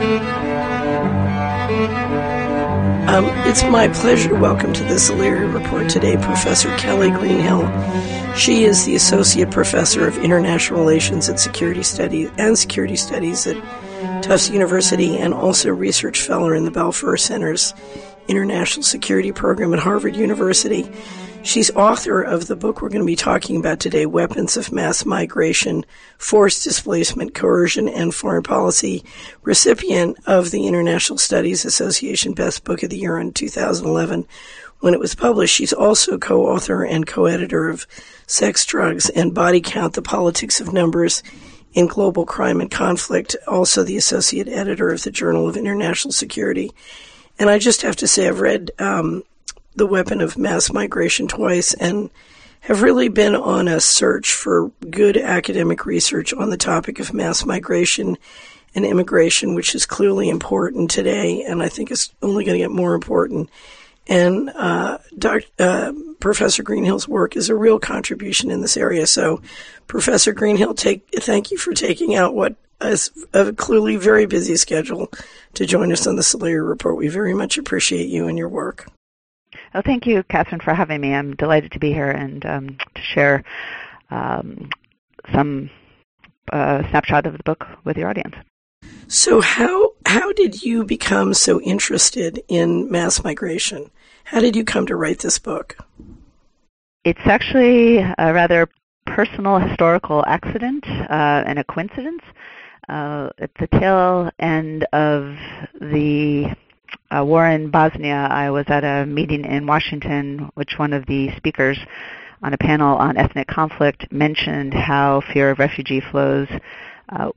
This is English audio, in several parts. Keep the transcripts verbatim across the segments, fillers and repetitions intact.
Um, it's my pleasure to welcome to this O'Leary Report today Professor Kelly Greenhill. She is the Associate Professor of International Relations and Security Studies and Security Studies at Tufts University and also Research Fellow in the Balfour Center's International Security Program at Harvard University. She's author of the book we're going to be talking about today, Weapons of Mass Migration, Forced Displacement, Coercion, and Foreign Policy, recipient of the International Studies Association Best Book of the Year in two thousand eleven when it was published. She's also co-author and co-editor of Sex, Drugs, and Body Count, The Politics of Numbers in Global Crime and Conflict, also the associate editor of the Journal of International Security. And I just have to say I've read um, The Weapon of Mass Migration twice and have really been on a search for good academic research on the topic of mass migration and immigration, which is clearly important today, and I think is only going to get more important. And uh, Doctor Uh, Professor Greenhill's work is a real contribution in this area. So, Professor Greenhill, take, thank you for taking out what is a clearly very busy schedule to join us on the O'Leary Report. We very much appreciate you and your work. Oh, thank you, Catherine, for having me. I'm delighted to be here and um, to share um, some uh, snapshot of the book with your audience. So how how did you become so interested in mass migration? How did you come to write this book? It's actually a rather personal historical accident uh, and a coincidence. Uh, at the tail end of the uh, war in Bosnia, I was at a meeting in Washington, which one of the speakers on a panel on ethnic conflict mentioned how fear of refugee flows uh,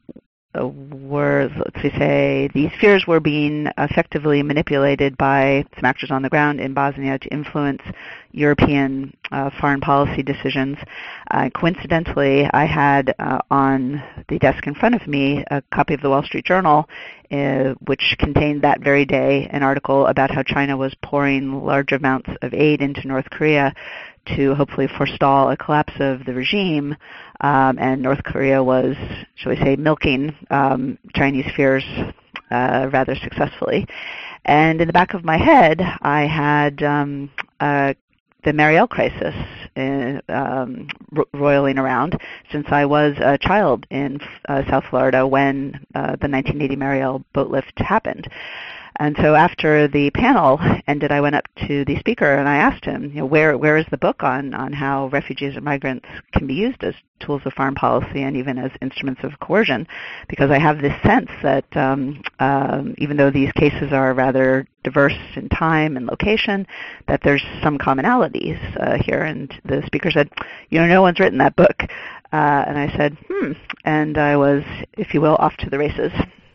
were, let's say, these fears were being effectively manipulated by some actors on the ground in Bosnia to influence European uh, foreign policy decisions. Uh, coincidentally, I had uh, on the desk in front of me a copy of the Wall Street Journal, uh, which contained that very day an article about how China was pouring large amounts of aid into North Korea to hopefully forestall a collapse of the regime, um, and North Korea was, shall we say, milking um, Chinese fears uh, rather successfully. And in the back of my head, I had um, uh, the Mariel crisis uh, um, ro- roiling around since I was a child in uh, South Florida when uh, the nineteen eighty Mariel boat lift happened. And so after the panel ended, I went up to the speaker and I asked him, you know, where where is the book on, on how refugees and migrants can be used as tools of foreign policy and even as instruments of coercion? Because I have this sense that um, um, even though these cases are rather diverse in time and location, that there's some commonalities uh, here. And the speaker said, you know, no one's written that book. Uh, and I said, hmm. And I was, if you will, off to the races.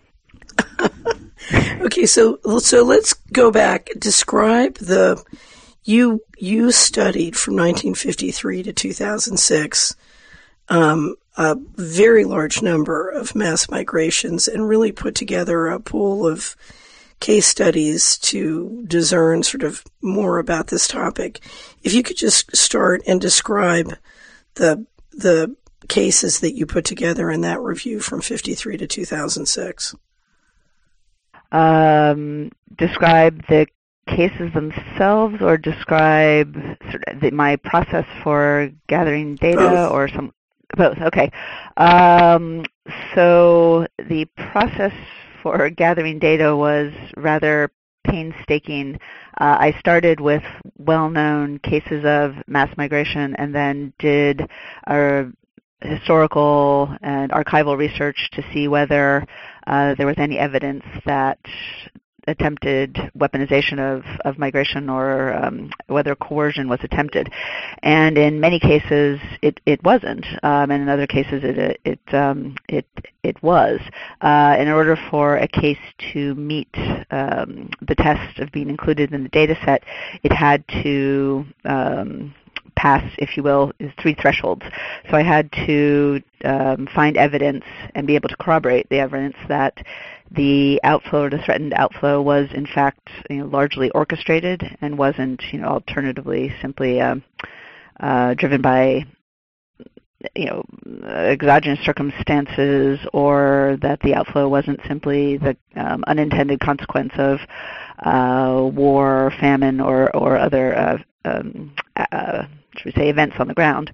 Okay, so so let's go back. Describe the you you studied from nineteen fifty-three to two thousand six um, a very large number of mass migrations and really put together a pool of case studies to discern sort of more about this topic. If you could just start and describe the the cases that you put together in that review from fifty-three to two thousand six. Um, describe the cases themselves, or describe sort of the, my process for gathering data, both. or some both. Okay. Um, so the process for gathering data was rather painstaking. Uh, I started with well-known cases of mass migration, and then did a historical and archival research to see whether uh, there was any evidence that attempted weaponization of, of migration or um, whether coercion was attempted. And in many cases, it, it wasn't. Um, and in other cases, it it um, it, it was. Uh, in order for a case to meet um, the test of being included in the data set, it had to um, pass, if you will, is three thresholds. So I had to um, find evidence and be able to corroborate the evidence that the outflow or the threatened outflow was, in fact, you know, largely orchestrated and wasn't, you know, alternatively simply uh, uh, driven by you know, exogenous circumstances, or that the outflow wasn't simply the um, unintended consequence of uh, war, famine, or or other uh, um, uh, should we say events on the ground.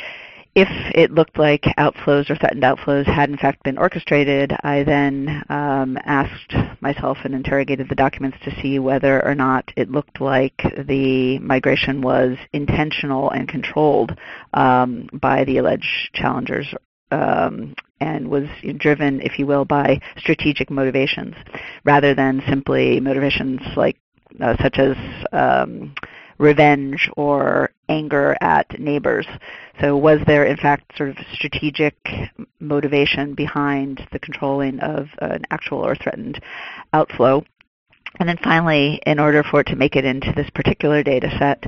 If it looked like outflows or threatened outflows had in fact been orchestrated, I then um, asked myself and interrogated the documents to see whether or not it looked like the migration was intentional and controlled um, by the alleged challengers um, and was driven, if you will, by strategic motivations rather than simply motivations like uh, such as um, revenge or anger at neighbors. So was there, in fact, sort of strategic motivation behind the controlling of an actual or threatened outflow? And then finally, in order for it to make it into this particular data set,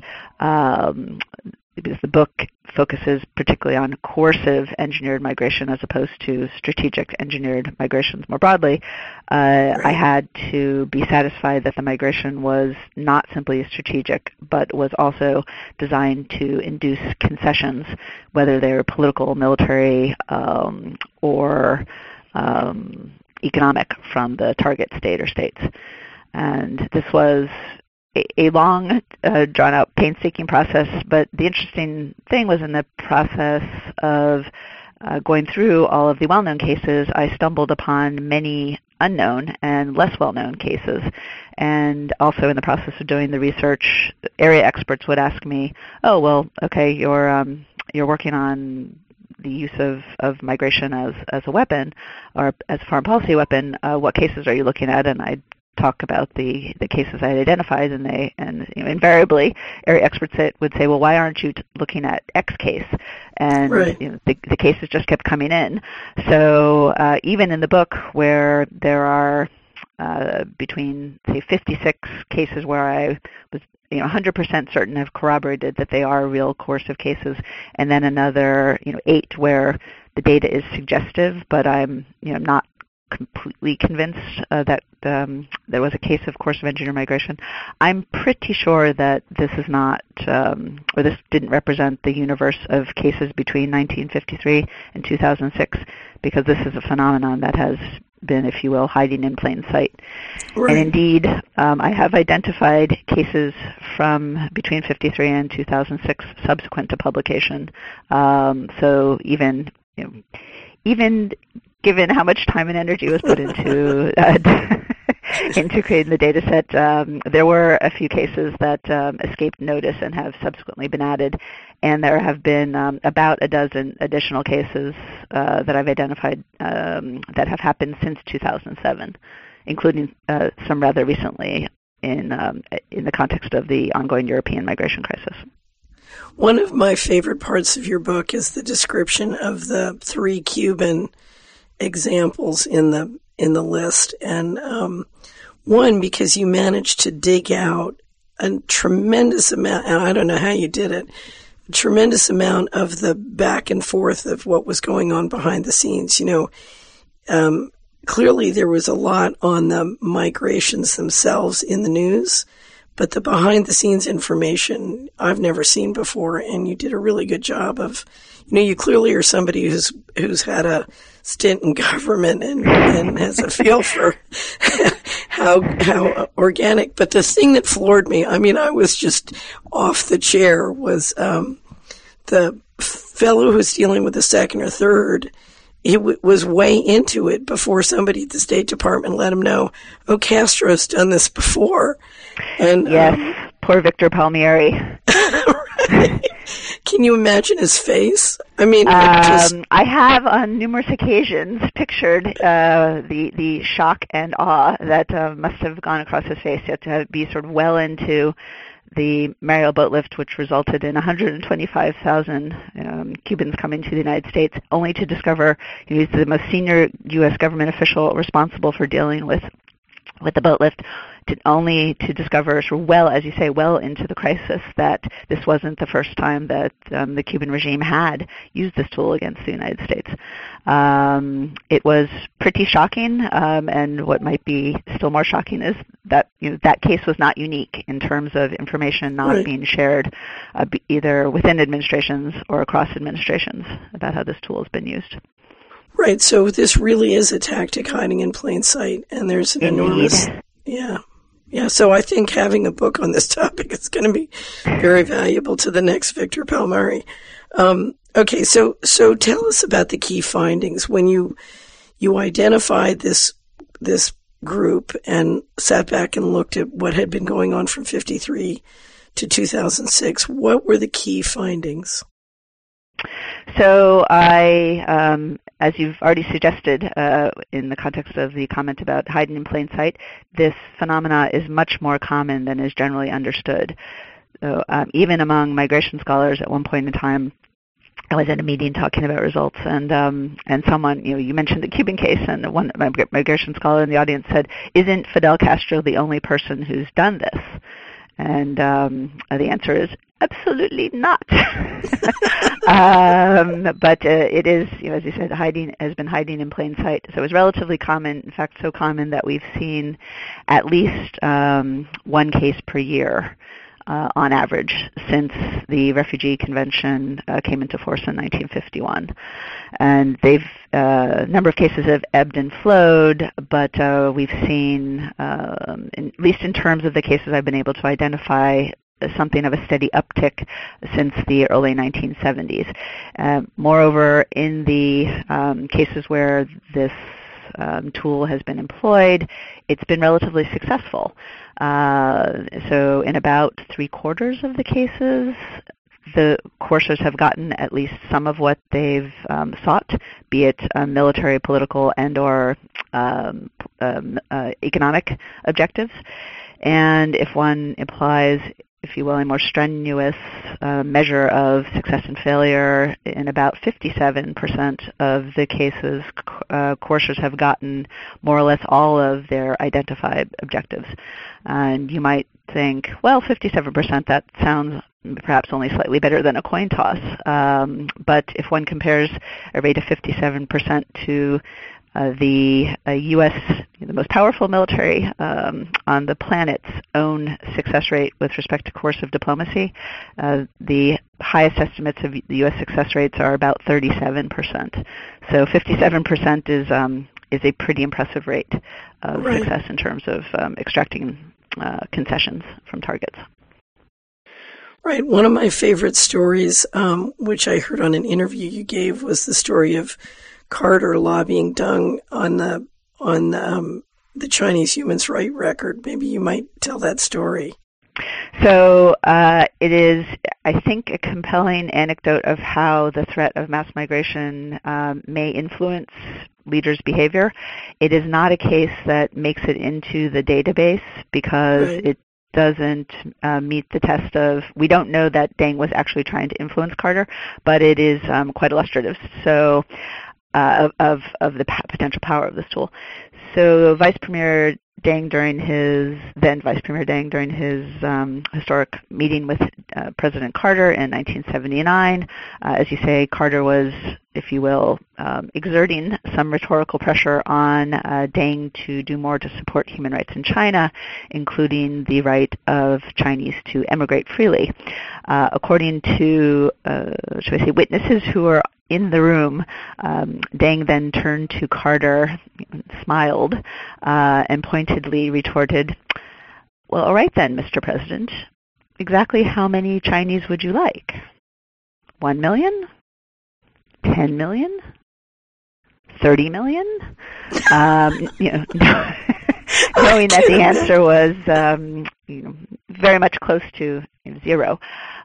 um, because the book focuses particularly on coercive engineered migration as opposed to strategic engineered migrations more broadly, uh, right. I had to be satisfied that the migration was not simply strategic, but was also designed to induce concessions, whether they're political, military, um, or um, economic, from the target state or states. And this was a long, uh, drawn-out, painstaking process, but the interesting thing was in the process of uh, going through all of the well-known cases, I stumbled upon many unknown and less well-known cases. And also in the process of doing the research, area experts would ask me, oh, well, okay, you're, um, you're working on the use of, of migration as, as a weapon or as a foreign policy weapon. Uh, what cases are you looking at? And I'd talk about the, the cases I had identified, and they and you know, invariably area experts would say, well, why aren't you t- looking at X case? And right. you know, the, the cases just kept coming in. So uh, even in the book, where there are uh, between, say, fifty-six cases where I was you know, one hundred percent certain have corroborated that they are real coercive cases, and then another you know, eight where the data is suggestive, but I'm you know, not completely convinced uh, that um, there was a case of coercive engineered migration. I'm pretty sure that this is not, um, or this didn't represent the universe of cases between nineteen fifty-three and two thousand six, because this is a phenomenon that has been, if you will, hiding in plain sight. Right. And indeed, um, I have identified cases from between fifty-three and two thousand six subsequent to publication. Um, so even, you know, even given how much time and energy was put into uh, into creating the data set, um, there were a few cases that um, escaped notice and have subsequently been added, and there have been um, about a dozen additional cases uh, that I've identified um, that have happened since two thousand seven, including uh, some rather recently in um, in the context of the ongoing European migration crisis. One of my favorite parts of your book is the description of the three Cuban examples in the in the list, and um, one because you managed to dig out a tremendous amount, and I don't know how you did it, a tremendous amount of the back and forth of what was going on behind the scenes. You know, um, clearly there was a lot on the migrations themselves in the news, but the behind-the-scenes information I've never seen before, and you did a really good job of, you know, you clearly are somebody who's who's had a stint in government and, and has a feel for how how organic. But the thing that floored me, I mean, I was just off the chair, was um, the fellow who's dealing with the second or third. He w- was way into it before somebody at the State Department let him know, oh, Castro's done this before. And yes, um, poor Victor Palmieri. Right. Can you imagine his face? I mean, um, just... I have on numerous occasions pictured uh, the the shock and awe that uh, must have gone across his face. You have to have, be sort of well into the Mariel boat lift, which resulted in one hundred twenty-five thousand um, Cubans coming to the United States, only to discover, you know, he's the most senior U S government official responsible for dealing with with the boat lift, to, only to discover, sort of well, as you say, well into the crisis, that this wasn't the first time that um, the Cuban regime had used this tool against the United States. Um, it was pretty shocking, um, and what might be still more shocking is that you know, that case was not unique in terms of information not right. being shared uh, be either within administrations or across administrations about how this tool has been used. Right. So this really is a tactic hiding in plain sight, and there's an Indeed. enormous, yeah. Yeah, so I think having a book on this topic is going to be very valuable to the next Victor Palmieri. Um, okay, so so tell us about the key findings when you you identified this this group and sat back and looked at what had been going on from fifty-three to two thousand six. What were the key findings? So I, um, as you've already suggested uh, in the context of the comment about hiding in plain sight, this phenomena is much more common than is generally understood. So um, even among migration scholars at one point in time, I was at a meeting talking about results, and um, and someone, you know, you mentioned the Cuban case, and one migration scholar in the audience said, "Isn't Fidel Castro the only person who's done this?" And um, the answer is absolutely not. um, but uh, it is, you know, as you said, hiding has been hiding in plain sight. So it was relatively common, in fact, so common that we've seen at least um, one case per year uh, on average since the Refugee Convention uh, came into force in nineteen fifty-one. And they've a uh, number of cases have ebbed and flowed, but uh, we've seen, um, in, at least in terms of the cases I've been able to identify, something of a steady uptick since the early nineteen seventies. Uh, moreover, in the um, cases where this um, tool has been employed, it's been relatively successful. Uh, so in about three quarters of the cases, the coursers have gotten at least some of what they've um, sought, be it uh, military, political, and or um, um, uh, economic objectives. And if one applies, if you will, a more strenuous uh, measure of success and failure, in about fifty-seven percent of the cases, uh, coursers have gotten more or less all of their identified objectives. And you might think, well, fifty-seven percent, that sounds perhaps only slightly better than a coin toss. Um, but if one compares a rate of fifty-seven percent to uh, the uh, U S, the most powerful military um, on the planet's own success rate with respect to coercive diplomacy, uh, the highest estimates of the U S success rates are about thirty-seven percent. So fifty-seven percent is um, is a pretty impressive rate of right. success in terms of um, extracting uh, concessions from targets. Right. One of my favorite stories, um, which I heard on an interview you gave, was the story of Carter lobbying Deng on the on um, the Chinese human rights record. Maybe you might tell that story. So uh, it is, I think, a compelling anecdote of how the threat of mass migration um, may influence leaders' behavior. It is not a case that makes it into the database because right. it doesn't uh, meet the test of, we don't know that Deng was actually trying to influence Carter, but it is um, quite illustrative so uh, of, of the potential power of this tool. So Vice Premier Deng during his, then Vice Premier Deng during his um, historic meeting with uh, President Carter in nineteen seventy-nine, uh, as you say, Carter was, if you will, um, exerting some rhetorical pressure on uh, Deng to do more to support human rights in China, including the right of Chinese to emigrate freely. Uh, according to, uh, should I say, witnesses who were in the room, um, Deng then turned to Carter, smiled, uh, and pointedly retorted, "Well, all right then, Mister President, exactly how many Chinese would you like? One million? Ten million? Thirty million?" Um, you know, knowing that the answer was um, you know, very much close to you know, zero.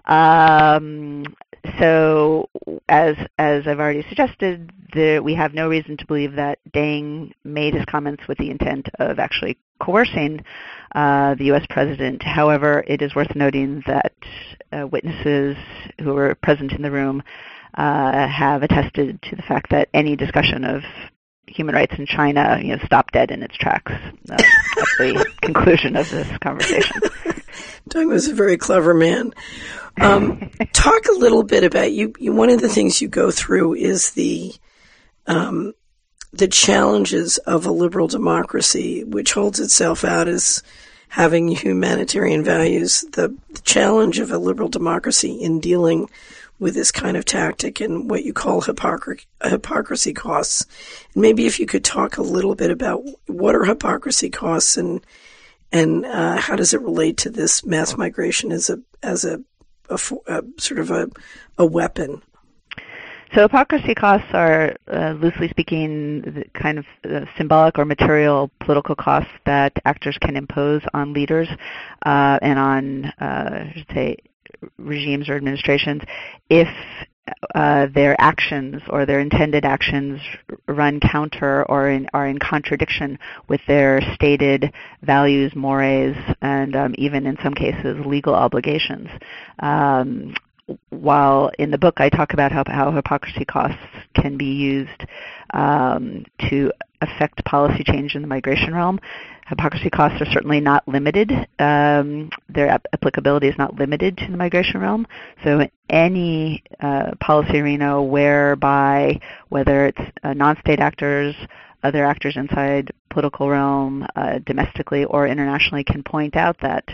Um, So, as as I've already suggested, the, we have no reason to believe that Deng made his comments with the intent of actually coercing uh, the U S president. However, it is worth noting that uh, witnesses who were present in the room uh, have attested to the fact that any discussion of human rights in China, you know, stopped dead in its tracks uh, at the conclusion of this conversation. Deng was a very clever man. Um, talk a little bit about you, you. One of the things you go through is the um, the challenges of a liberal democracy, which holds itself out as having humanitarian values, the, the challenge of a liberal democracy in dealing with this kind of tactic and what you call hypocr- hypocrisy costs. And maybe if you could talk a little bit about what are hypocrisy costs and and uh, how does it relate to this mass migration as a as a, a, a sort of a, a weapon. So hypocrisy costs are, uh, loosely speaking, the kind of uh, symbolic or material political costs that actors can impose on leaders uh, and on, uh, I should say, regimes or administrations if uh, their actions or their intended actions run counter or in, are in contradiction with their stated values, mores, and um, even in some cases legal obligations. Um, while in the book I talk about how, how hypocrisy costs can be used um, to affect policy change in the migration realm, hypocrisy costs are certainly not limited. Um, their ap- applicability is not limited to the migration realm. So any uh, policy arena whereby, whether it's uh, non-state actors, other actors inside political realm, uh, domestically or internationally, can point out that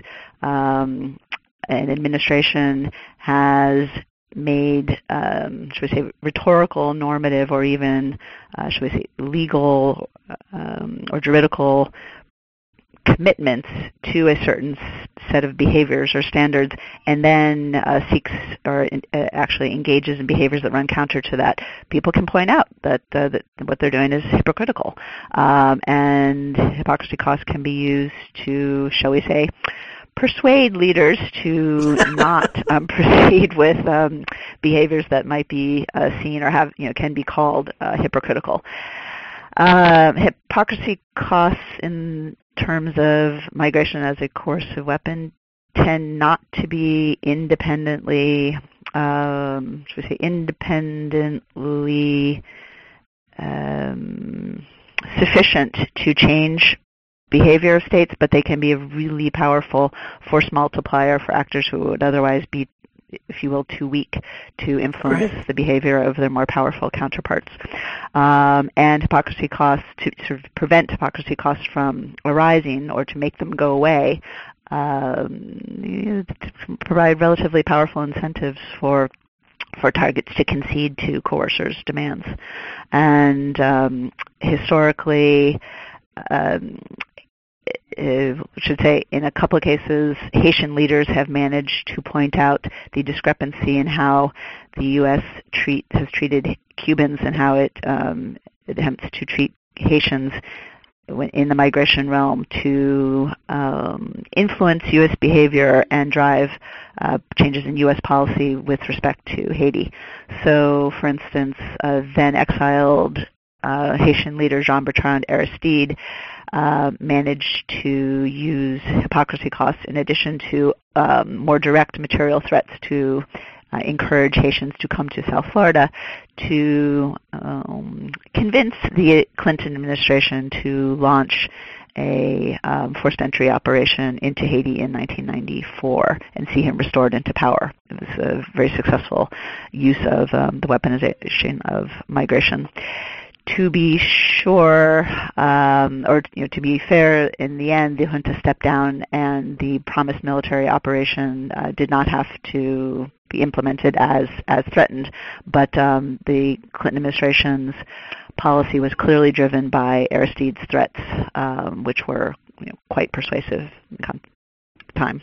um, an administration has made, um, should we say, rhetorical, normative, or even, uh, should we say, legal um, or juridical commitments to a certain set of behaviors or standards, and then uh, seeks or in, uh, actually engages in behaviors that run counter to that, people can point out that, uh, that what they're doing is hypocritical. Um, and hypocrisy costs can be used to, shall we say, persuade leaders to not um, proceed with um, behaviors that might be uh, seen or have, you know, can be called uh, hypocritical. Uh, hypocrisy costs in terms of migration as a coercive weapon tend not to be independently, um, should we say, independently um, sufficient to change behavior of states, but they can be a really powerful force multiplier for actors who would otherwise be, if you will, too weak to influence right. the behavior of their more powerful counterparts. Um, and hypocrisy costs, to sort of prevent hypocrisy costs from arising or to make them go away, um, to provide relatively powerful incentives for for targets to concede to coercers' demands. And um, historically, um, Uh, should say, in a couple of cases, Haitian leaders have managed to point out the discrepancy in how the U S treat has treated Cubans and how it um, attempts to treat Haitians in the migration realm to um, influence U S behavior and drive uh, changes in U S policy with respect to Haiti. So, for instance, uh, then exiled uh, Haitian leader Jean-Bertrand Aristide Uh, managed to use hypocrisy costs in addition to um, more direct material threats to uh, encourage Haitians to come to South Florida to um, convince the Clinton administration to launch a um, forced entry operation into Haiti in nineteen ninety-four and see him restored into power. It was a very successful use of um, the weaponization of migration. To be sure, um, or you know, to be fair, in the end, the junta stepped down, and the promised military operation uh, did not have to be implemented as as threatened. But um, the Clinton administration's policy was clearly driven by Aristide's threats, um, which were you know, quite persuasive at the time.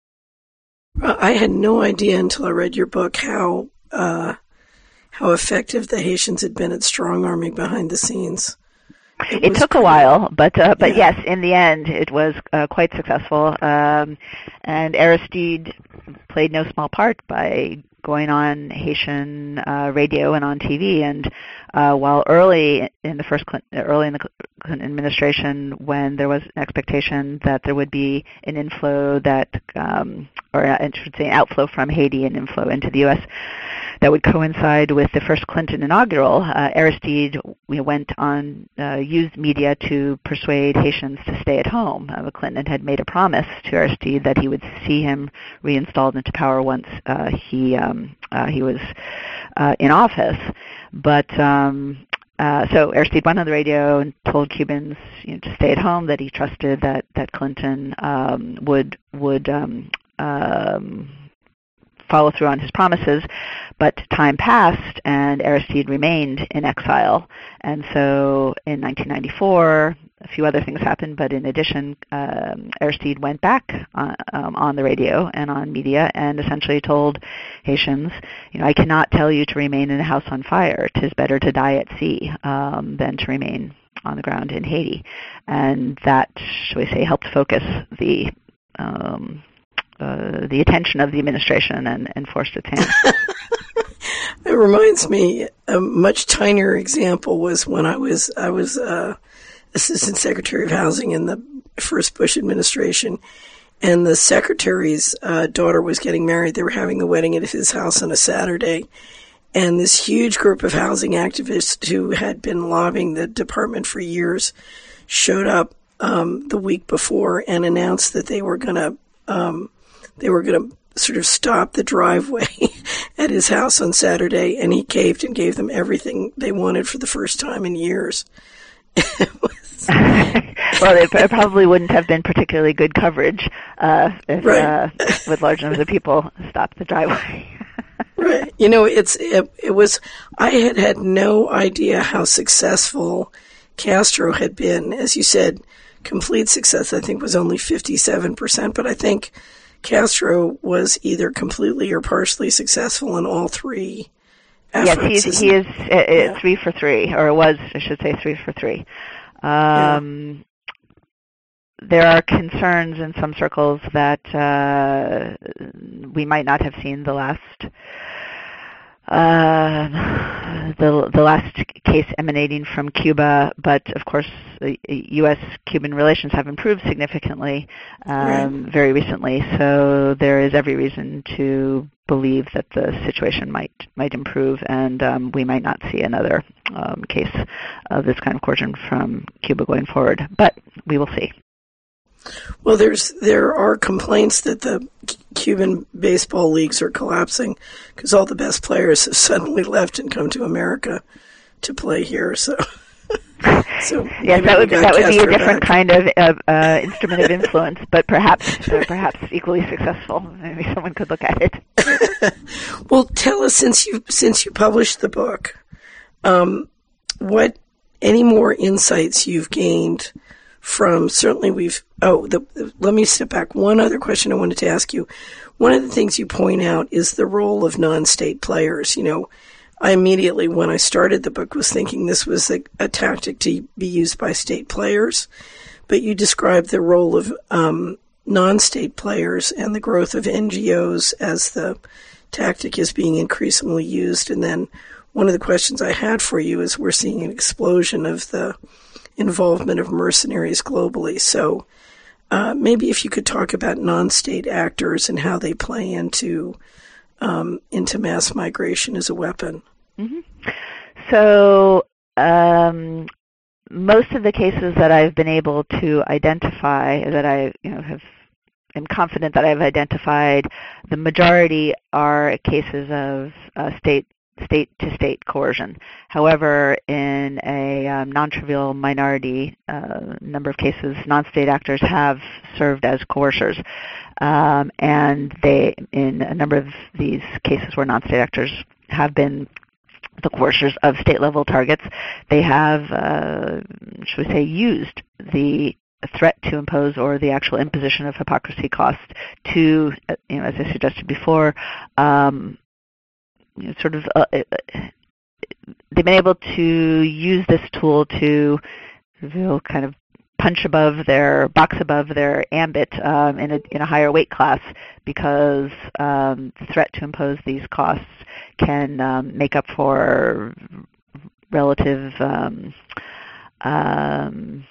Well, I had no idea until I read your book how. Uh how effective the Haitians had been at strong-arming behind the scenes. It, it took pretty, a while, but uh, but yeah. yes, in the end, it was uh, quite successful. Um, and Aristide played no small part by going on Haitian uh, radio and on T V. And uh, while early in the first Clinton, early in the Clinton administration, when there was an expectation that there would be an inflow that, um, or I should say, an outflow from Haiti and inflow into the U S that would coincide with the first Clinton inaugural, uh, Aristide we went on, uh, used media to persuade Haitians to stay at home. Uh, Clinton had made a promise to Aristide that he would see him reinstalled into power once uh, he um, uh, he was uh, in office. But um, uh, so Aristide went on the radio and told Cubans, you know, to stay at home, that he trusted that that Clinton um, would would um, um, follow through on his promises. But time passed, and Aristide remained in exile. And so in nineteen ninety-four, a few other things happened, but in addition, um, Aristide went back on, um, on the radio and on media and essentially told Haitians, you know, I cannot tell you to remain in a house on fire. 'Tis better to die at sea um, than to remain on the ground in Haiti. And that, shall we say, helped focus the um, uh, the attention of the administration and, and forced its hand. It reminds me, a much tinier example was when I was I was uh, Assistant Secretary of Housing in the first Bush administration, and the secretary's uh, daughter was getting married. They were having the wedding at his house on a Saturday, and this huge group of housing activists who had been lobbying the department for years showed up um, the week before and announced that they were going to um, they were going to sort of stop the driveway at his house on Saturday, and he caved and gave them everything they wanted for the first time in years. was... Well, it probably wouldn't have been particularly good coverage uh, if, right. uh, with large numbers of people stopped the driveway. Right. You know, it's it, it was. I had had no idea how successful Castro had been. As you said, complete success, I think, was only fifty-seven percent, but I think Castro was either completely or partially successful in all three efforts. Yes, he is uh, yeah. three for three, or was, I should say, three for three. Um, yeah. There are concerns in some circles that uh, we might not have seen the last uh, the the last case emanating from Cuba, but of course, U S Cuban relations have improved significantly um, right. very recently. So there is every reason to believe that the situation might might improve, and um, we might not see another um, case of this kind of coercion from Cuba going forward. But we will see. Well, there's there are complaints that the Cuban baseball leagues are collapsing because all the best players have suddenly left and come to America to play here. So, so yes, that would that would be a different back. kind of uh, uh, instrument of influence, but perhaps uh, perhaps equally successful. Maybe someone could look at it. Well, tell us, since you since you published the book, um, what any more insights you've gained from, certainly we've, oh, the, the, let me step back. One other question I wanted to ask you. One of the things you point out is the role of non-state players. You know, I immediately, when I started the book, was thinking this was a, a tactic to be used by state players, but you described the role of um, non-state players and the growth of N G Os as the tactic is being increasingly used. And then one of the questions I had for you is we're seeing an explosion of the involvement of mercenaries globally. So uh, maybe if you could talk about non-state actors and how they play into um, into mass migration as a weapon. Mm-hmm. So um, most of the cases that I've been able to identify, that I you know have am confident that I've identified, the majority are cases of uh, state state-to-state coercion. However, in a um, non-trivial minority uh, number of cases, non-state actors have served as coercers. Um, and they, in a number of these cases where non-state actors have been the coercers of state-level targets, they have, uh, should we say, used the threat to impose or the actual imposition of hypocrisy cost to, you know, as I suggested before, um, You know, sort of, uh, they've been able to use this tool to reveal kind of punch above their, box above their ambit um, in a in a higher weight class, because um, the threat to impose these costs can um, make up for relative um, um,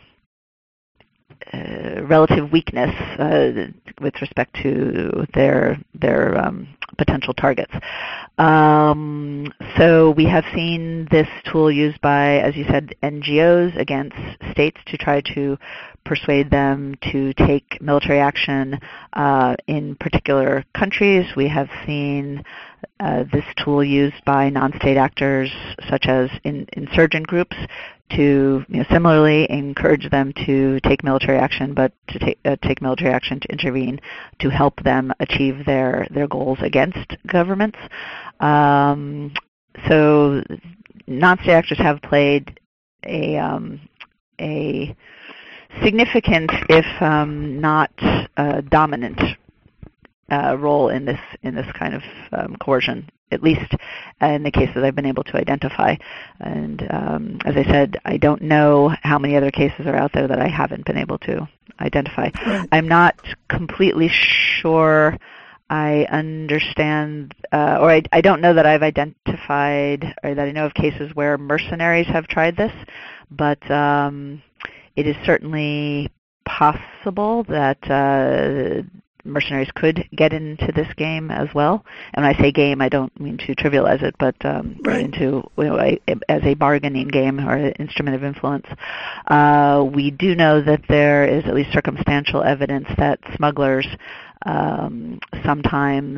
uh, relative weakness uh, with respect to their their um, potential targets. Um, so we have seen this tool used by, as you said, N G Os against states to try to persuade them to take military action uh, in particular countries. We have seen uh, this tool used by non-state actors such as in, insurgent groups to, you know, similarly encourage them to take military action, but to take, uh, take military action to intervene to help them achieve their, their goals against governments. Um, so non-state actors have played a, um, a significant, if um, not uh, dominant, uh, role in this in this kind of um, coercion, at least in the cases I've been able to identify. And um, as I said, I don't know how many other cases are out there that I haven't been able to identify. Right. I'm not completely sure I understand, uh, or I, I don't know that I've identified, or that I know of cases where mercenaries have tried this, but um, it is certainly possible that uh, mercenaries could get into this game as well. And when I say game, I don't mean to trivialize it, but um, right. into, you know, a, as a bargaining game or an instrument of influence. Uh, we do know that there is at least circumstantial evidence that smugglers um, sometimes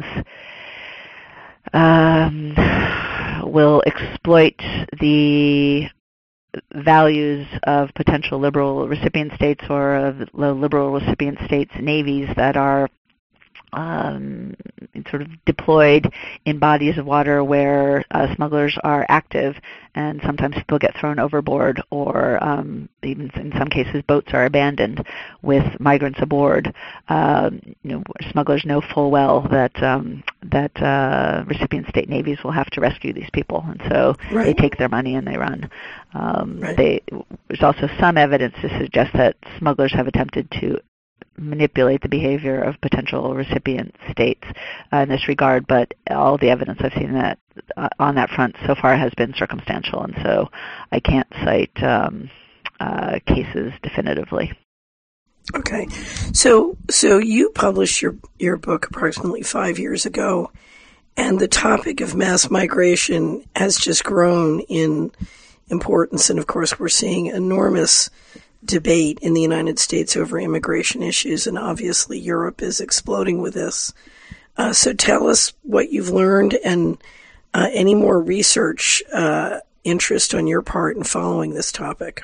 um, will exploit the values of potential liberal recipient states or of the liberal recipient states' navies that are um, sort of deployed in bodies of water where uh, smugglers are active, and sometimes people get thrown overboard, or um, even in some cases boats are abandoned with migrants aboard. Um, you know, smugglers know full well that um, that uh, recipient state navies will have to rescue these people, and so right. they take their money and they run. Um, right. they, there's also some evidence to suggest that smugglers have attempted to manipulate the behavior of potential recipient states uh, in this regard, but all the evidence I've seen that uh, on that front so far has been circumstantial, and so I can't cite um, uh, cases definitively. Okay, so so you published your your book approximately five years ago, and the topic of mass migration has just grown in importance, and of course we're seeing enormous debate in the United States over immigration issues, and obviously Europe is exploding with this. Uh, so tell us what you've learned and uh, any more research uh, interest on your part in following this topic.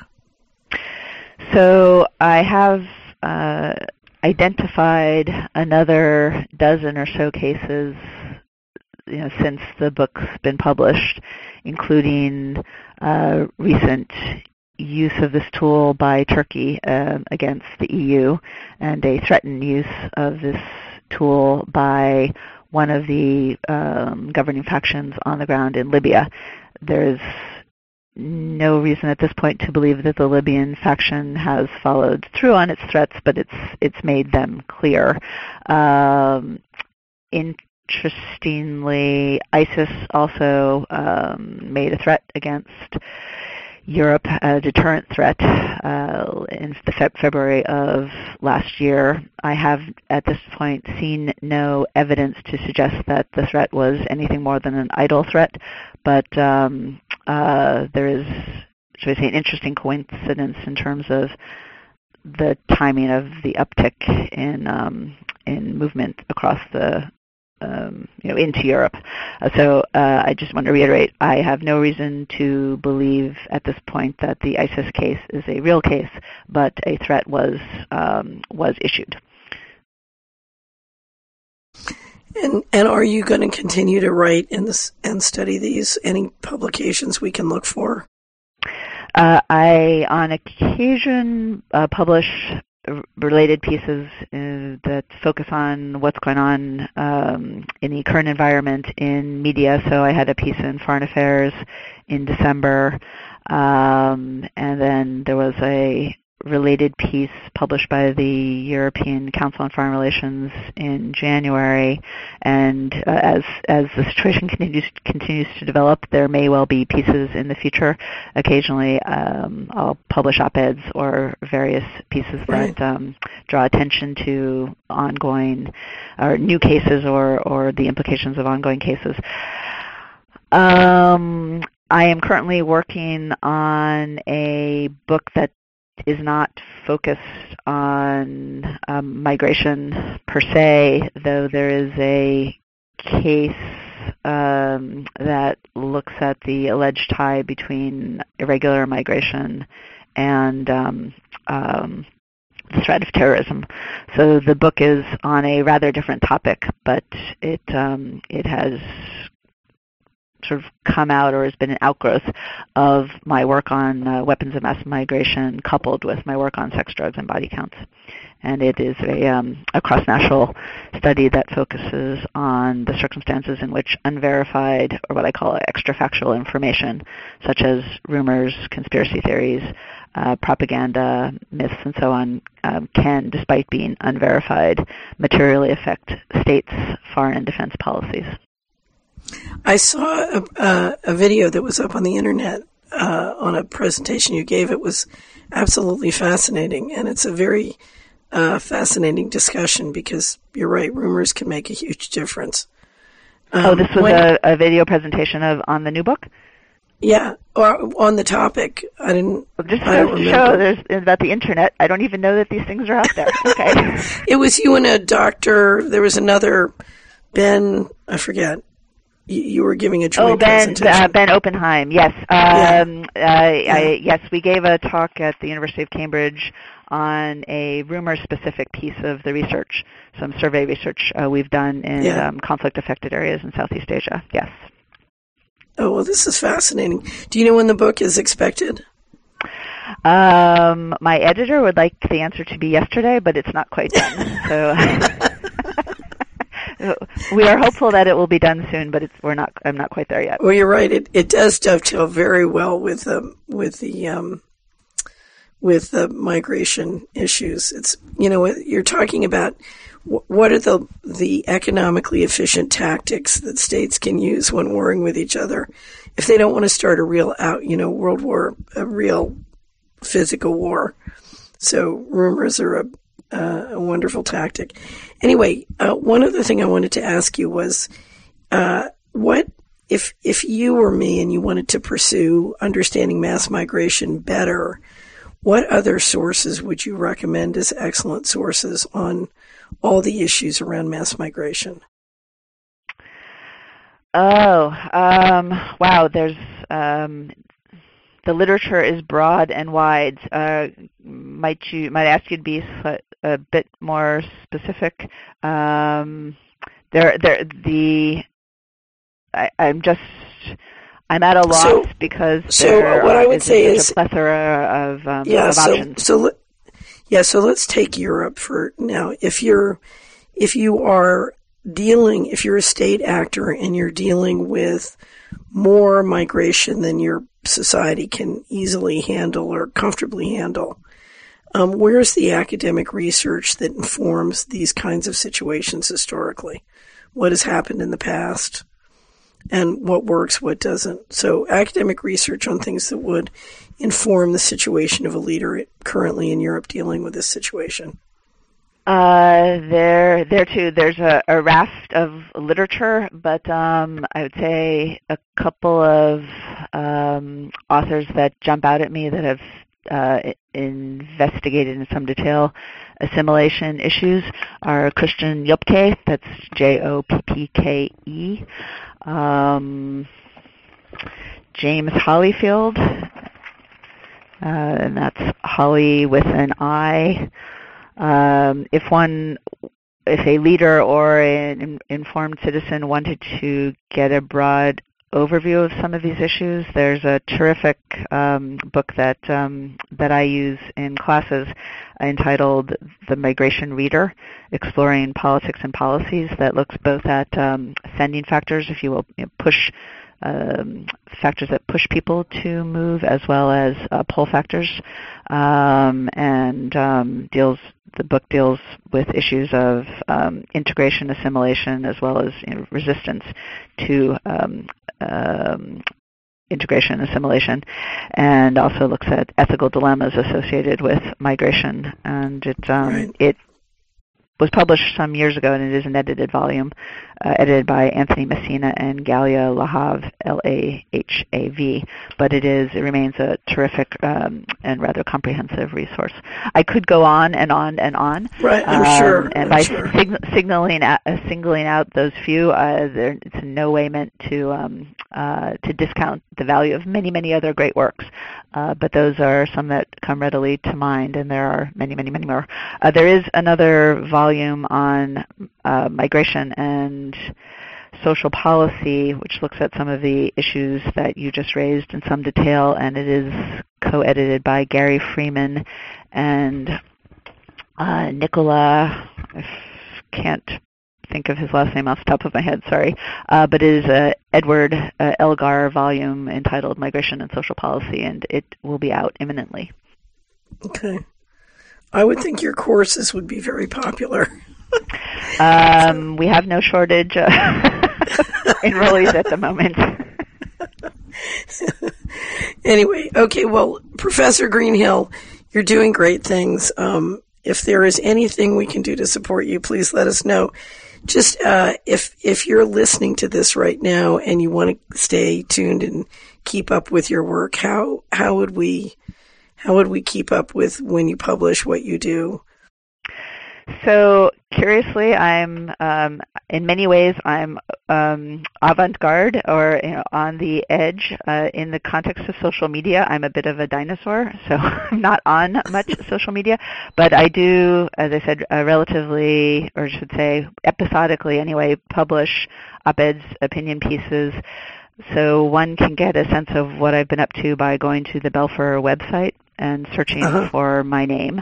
So I have uh, identified another dozen or so cases, you know, since the book's been published, including uh, recent use of this tool by Turkey uh, against the E U, and a threatened use of this tool by one of the um, governing factions on the ground in Libya. There's no reason at this point to believe that the Libyan faction has followed through on its threats, but it's it's made them clear. Um, interestingly, ISIS also um, made a threat against Europe, a deterrent threat uh, in the fe- February of last year. I have at this point seen no evidence to suggest that the threat was anything more than an idle threat, but um, uh, there is, should I say, an interesting coincidence in terms of the timing of the uptick in um, in movement across the Um, you know, into Europe. Uh, so uh, I just want to reiterate, I have no reason to believe at this point that the ISIS case is a real case, but a threat was um, was issued. And and are you going to continue to write in this and study these? Any publications we can look for? Uh, I, on occasion, uh, publish related pieces uh, that focus on what's going on um, in the current environment in media. So I had a piece in Foreign Affairs in December, um, and then there was a related piece published by the European Council on Foreign Relations in January, and uh, as as the situation continues continues to develop, there may well be pieces in the future. Occasionally, um, I'll publish op-eds or various pieces right. that um, draw attention to ongoing or new cases or or the implications of ongoing cases. Um, I am currently working on a book that is not focused on um, migration per se, though there is a case um, that looks at the alleged tie between irregular migration and um, um, the threat of terrorism. So the book is on a rather different topic, but it um, it has sort of come out or has been an outgrowth of my work on uh, weapons of mass migration coupled with my work on sex, drugs, and body counts. And it is a, um, a cross-national study that focuses on the circumstances in which unverified, or what I call extra-factual information, such as rumors, conspiracy theories, uh, propaganda, myths, and so on, um, can, despite being unverified, materially affect states' foreign and defense policies. I saw a, uh, a video that was up on the internet uh, on a presentation you gave. It was absolutely fascinating, and it's a very uh, fascinating discussion because you're right, rumors can make a huge difference. Um, oh, this was when, a, a video presentation of on the new book? Yeah, or on the topic. I didn't. Well, just I don't to remember. show there's about the internet. I don't even know that these things are out there. Okay. It was you and a doctor. There was another Ben. I forget. You were giving a joint oh, Ben, presentation. Uh, Ben Oppenheim, yes. Um, yeah. Uh, yeah. I, yes, we gave a talk at the University of Cambridge on a rumor-specific piece of the research, some survey research uh, we've done in yeah. um, conflict-affected areas in Southeast Asia, yes. Oh, well, this is fascinating. Do you know when the book is expected? Um, my editor would like the answer to be yesterday, but it's not quite done. So we are hopeful that it will be done soon, but it's we're not. I'm not quite there yet. Well, you're right. It it does dovetail very well with um with the um with the migration issues. It's you know you're talking about what are the the economically efficient tactics that states can use when warring with each other if they don't want to start a real out you know world war a real physical war. So rumors are a Uh, a wonderful tactic. Anyway, uh, one other thing I wanted to ask you was, uh, what if if you were me and you wanted to pursue understanding mass migration better? What other sources would you recommend as excellent sources on all the issues around mass migration? Oh, um, wow! There's um, the literature is broad and wide. Uh, might you might I ask you to be a bit more specific? Um, there, there, the I, I'm just I'm at a loss so, because so there what I would is say such is a plethora of, um, yeah, of so, options. So yeah, so let's take Europe for now. If you're if you are dealing, if you're a state actor and you're dealing with more migration than your society can easily handle or comfortably handle, um, where's the academic research that informs these kinds of situations historically? What has happened in the past and what works, what doesn't? So academic research on things that would inform the situation of a leader currently in Europe dealing with this situation. Uh, there, there too. There's a, a raft of literature, but um, I would say a couple of um, authors that jump out at me that have uh, investigated in some detail assimilation issues are Christian Joppke, that's J O P P K E, um, James Hollyfield, uh, and that's Holly with an I. Um, if one, if a leader or an informed citizen wanted to get a broad overview of some of these issues, there's a terrific um, book that um, that I use in classes entitled The Migration Reader, Exploring Politics and Policies, that looks both at um, sending factors, if you will, you know, push um, factors that push people to move, as well as uh, pull factors, um, and um, deals. The book deals with issues of um, integration, assimilation, as well as you know, resistance to um, um, integration and assimilation, and also looks at ethical dilemmas associated with migration. And it um, right. it was published some years ago, and it is an edited volume, uh, edited by Anthony Messina and Galia Lahav, L A H A V. But it is it remains a terrific um, and rather comprehensive resource. I could go on and on and on. Right, I'm um, sure. And I'm by sure. sig- signaling out, uh, singling out those few, uh, it's in no way meant to um, uh, to discount the value of many, many other great works. Uh, but those are some that come readily to mind, and there are many, many, many more. Uh, there is another volume on uh, migration and social policy, which looks at some of the issues that you just raised in some detail, and it is co-edited by Gary Freeman and uh, Nicola, I can't think of his last name off the top of my head, sorry, uh, but it is a Edward uh, Elgar volume entitled Migration and Social Policy, and it will be out imminently. Okay. I would think your courses would be very popular. um, we have no shortage of enrollees at the moment. Anyway, okay, well, Professor Greenhill, you're doing great things. Um, if there is anything we can do to support you, please let us know. Just uh, if if you're listening to this right now and you want to stay tuned and keep up with your work, how how would we how would we keep up with when you publish what you do? So curiously, I'm um, in many ways I'm um, avant-garde, or you know, on the edge. Uh, in the context of social media, I'm a bit of a dinosaur, so I'm not on much social media. But I do, as I said, uh, relatively, or I should say, episodically anyway, publish op-eds, opinion pieces. So one can get a sense of what I've been up to by going to the Belfer website and searching uh-huh. for my name.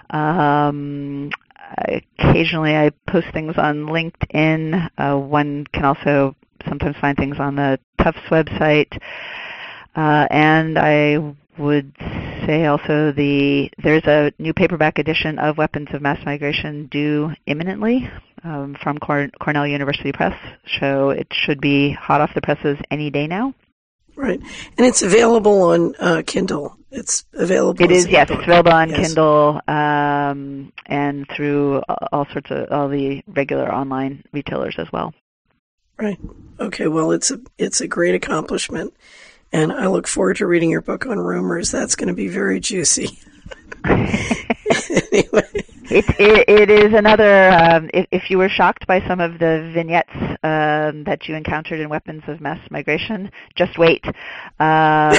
Um, Occasionally I post things on LinkedIn. Uh, one can also sometimes find things on the Tufts website. Uh, and I would say also the there's a new paperback edition of Weapons of Mass Migration due imminently um, from Cor- Cornell University Press. So it should be hot off the presses any day now. Right. And it's available on uh, Kindle. It's available. It is, yes. It's available on yes. Kindle um, and through all sorts of all the regular online retailers as well. Right. Okay. Well, it's a it's a great accomplishment, and I look forward to reading your book on rumors. That's going to be very juicy. Anyway. It, it, it is another, um, if, if you were shocked by some of the vignettes um, that you encountered in Weapons of Mass Migration, just wait. Um,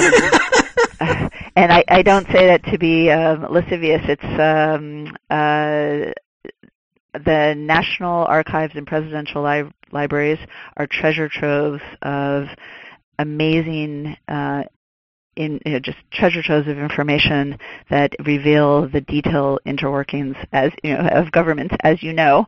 and I, I don't say that to be um, lascivious. It's um, uh, the National Archives and Presidential li- Libraries are treasure troves of amazing uh In you know, just treasure troves of information that reveal the detailed interworkings as you know of governments, as you know,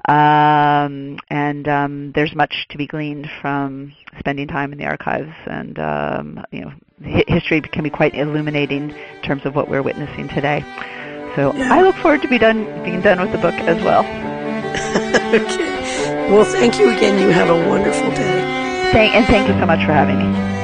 um, and um, there's much to be gleaned from spending time in the archives. And um, you know, history can be quite illuminating in terms of what we're witnessing today. So yeah. I look forward to be done being done with the book as well. Okay. Well, thank you again. You have a wonderful day. Thank and thank you so much for having me.